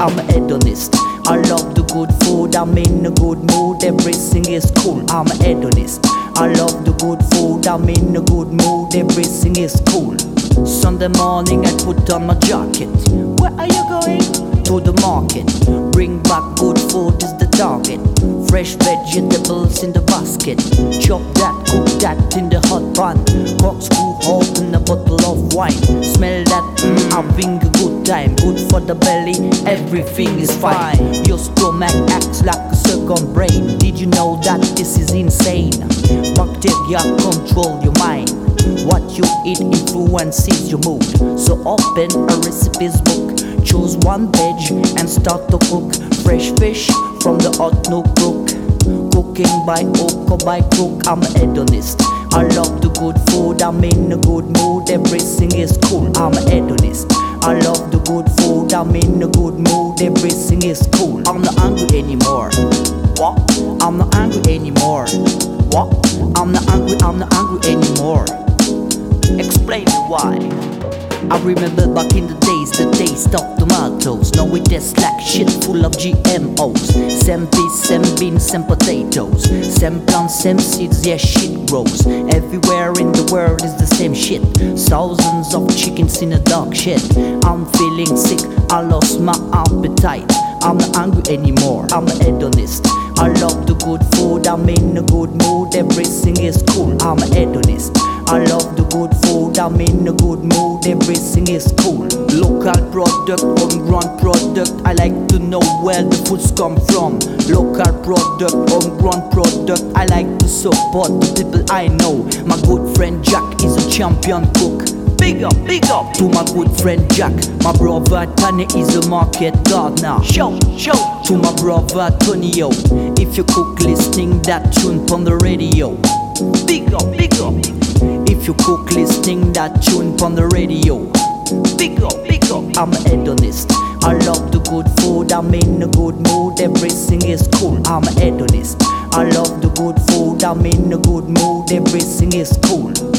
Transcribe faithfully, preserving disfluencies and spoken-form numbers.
I'm a hedonist. I love the good food, I'm in a good mood, everything is cool. I'm a hedonist. I love the good food, I'm in a good mood, everything is cool. Sunday morning I put on my jacket. Where are you going? To the market. Bring back good food is the target. Fresh vegetables in the basket. Chop that, cook that in the hot pan. Corkscrew open a bottle of wine. Smell that, mm, having a good time. Good for the belly, everything is fine. Your stomach acts like a second brain. Did you know that this is insane? Bacteria control your mind. What you eat influences your mood. So open a recipes book, choose one veg and start to cook. Fresh fish from the hot no cook. Cooking by hook or by crook, I'm a hedonist. I love the good food, I'm in a good mood, everything is cool. I'm a hedonist. I love the good food, I'm in a good mood, everything is cool. I'm not hungry anymore. What? I'm not hungry anymore. What? I'm not hungry, I'm not hungry anymore. Explain me why. I remember back in the days, the taste of tomatoes. Now it tastes like shit full of G M Os. Same peas, same beans, same potatoes. Same plants, same seeds, yeah shit grows. Everywhere in the world is the same shit. Thousands of chickens in a dog shit. I'm feeling sick, I lost my appetite. I'm not hungry anymore, I'm a hedonist. I love the good food, I'm in a good mood, everything is cool. I'm a hedonist. I love the good food, I'm in a good mood, everything is cool. Local product, homegrown product, I like to know where the foods come from. Local product, homegrown product, I like to support the people I know. My good friend Jack is a champion cook. Big up, big up to my good friend Jack. My brother Tony is a market gardener. Show, show to my brother Tonyo. If you cook listening that tune on the radio. Big up, big up. If you cook listening that tune on the radio. Big up, big up. I'm a hedonist. I love the good food, I'm in a good mood, everything is cool. I'm a hedonist. I love the good food, I'm in a good mood, everything is cool.